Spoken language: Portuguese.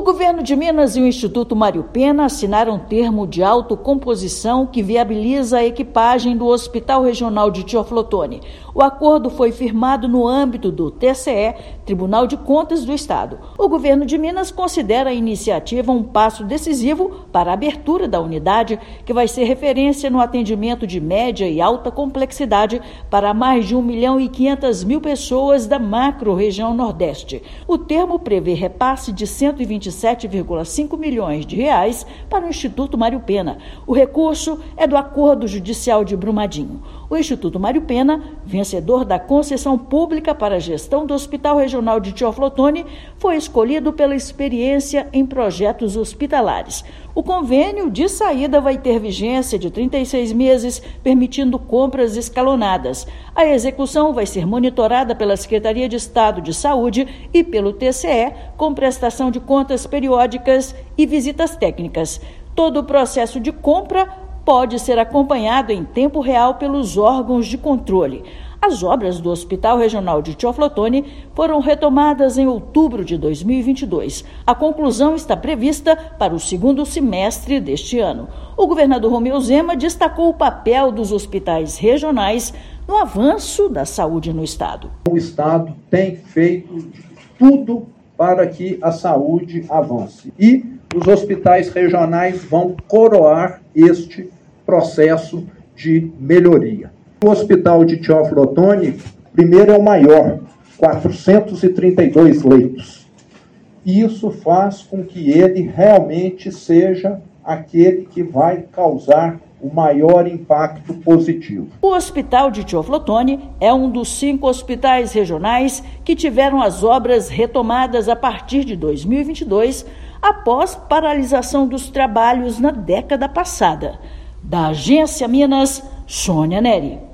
governo de Minas e o Instituto Mário Pena assinaram um termo de autocomposição que viabiliza a equipagem do Hospital Regional de Teoflotone. O acordo foi firmado no âmbito do TCE, Tribunal de Contas do Estado. O governo de Minas considera a iniciativa um passo decisivo para a abertura da unidade, que vai ser referência no atendimento de média e alta complexidade para mais de 1.500.000 pessoas da macro-região Nordeste. O termo prevê repasse de 127,5 milhões de reais para o Instituto Mário Pena. O recurso é do Acordo Judicial de Brumadinho. O Instituto Mário Pena, vencedor da concessão pública para a gestão do Hospital Regional de Teoflotone, foi escolhido pela experiência em projetos hospitalares. O convênio de saída vai ter vigência de 36 meses, permitindo compras escalonadas. A execução vai ser monitorada pela Secretaria de Estado de Saúde e pelo TCE, com prestação de contas periódicas e visitas técnicas. Todo o processo de compra pode ser acompanhado em tempo real pelos órgãos de controle. As obras do Hospital Regional de Teoflotone foram retomadas em outubro de 2022. A conclusão está prevista para o segundo semestre deste ano. O governador Romeu Zema destacou o papel dos hospitais regionais no avanço da saúde no Estado. O Estado tem feito tudo para que a saúde avance. E os hospitais regionais vão coroar este processo de melhoria. O Hospital de Teoflotone, primeiro, é o maior, 432 leitos. Isso faz com que ele realmente seja aquele que vai causar o maior impacto positivo. O Hospital de Teoflotone é um dos 5 hospitais regionais que tiveram as obras retomadas a partir de 2022, após paralisação dos trabalhos na década passada. Da Agência Minas, Sônia Neri.